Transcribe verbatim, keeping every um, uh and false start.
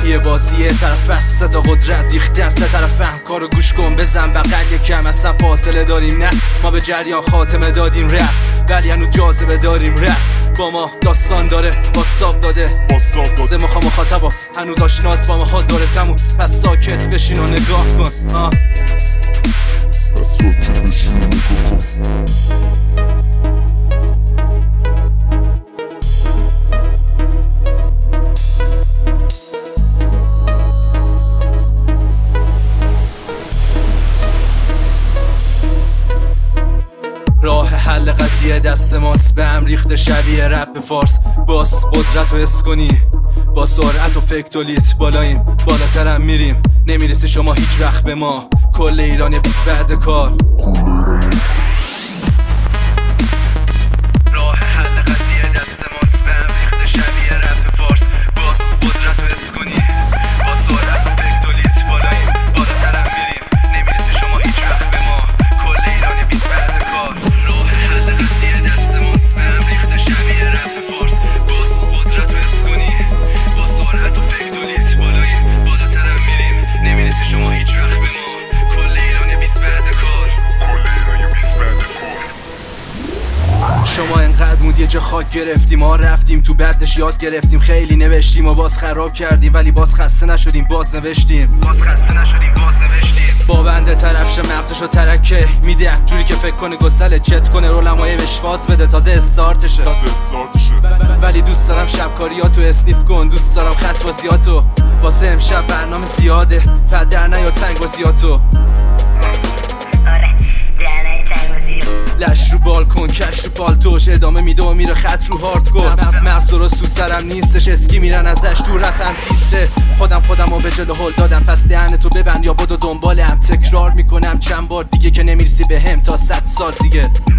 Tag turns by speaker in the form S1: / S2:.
S1: قضیه بازیه، طرف است صدا قدرت ریخته سه طرف هم کارو گوش کن بزن بغل یکم اصلا فاصله داریم نه ما به جریان خاتمه دادیم رفت ولی هنو جاذبه داریم رفت با ما داستان داره باستاب داده باستاب داده مخا مخاطبا هنوز آشناس با ما ها داره تموم پس ساکت بشین و نگاه کن آه. پس ساکت بشین و نگاه کن راه حل قضیه دست ماست به هم ریخته شبیه رپ فارس باس قدرت و حس کنی با سرعت و فکر تولید بالاییم بالاترم میریم نمیرسی شما هیچ وقت به ما کل ایران بیست بعد کار راه حل قضیه دست ماست به هم ریخته شبیه رپ فارس باس قدرت و حس کنی با سرعت و فکر تولید بالاییم بالاترم میریم نمیرسی شما هیچ وقت به ما کل ایران بیست بعد کار شما انقدر مود یه جا خاک گرفتیم ما رفتیم تو بدش یاد گرفتیم خیلی نوشتیم و باز خراب کردیم ولی باز خسته نشدیم باز نوشتیم باز خسته نشدیم باز نوشتیم با بنده طرفش مغزشو ترکه میدن جوری که فکر کنه گسله چت کنه رولمایه بهش فاز بده تازه استارتشه ولی دوست دارم شبکاریاتو اسنیف کن دوست دارم خط بازیاتو واسه امشب برنامه زیاده پد در نیا تنگ بازیاتو لش رو بالکن کش رو پالتوش ادامه میده و میره خط رو هاردکور مغز درست تو سرم نیستش اسکی میرن ازش تو رپم پیسته خودم خودم رو به جلو هل دادم پس دهنتو ببند یا بدو دنبالم تکرار میکنم چند بار دیگه که نمیرسی به هم تا صد سال دیگه